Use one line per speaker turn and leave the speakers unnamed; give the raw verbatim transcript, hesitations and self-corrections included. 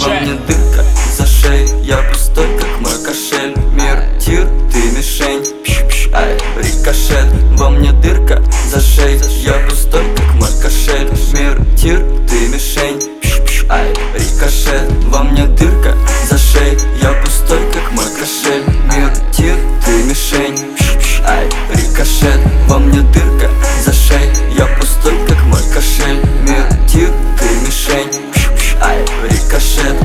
Во мне дырка за шею, я пустой, как мой кошель. Мир, тир, ты мишень, пш-пш, ай, рикошет. Во мне дырка за шею, я пустой, как мой кошель. Мир, тир, ты мишень, пш-пш, ай, рикошет. Во мне дырка за шею, я пустой, как мой кошель. Мир, тир, ты мишень, пш-пш, ай, рикошет. Во мне дырка за шею, я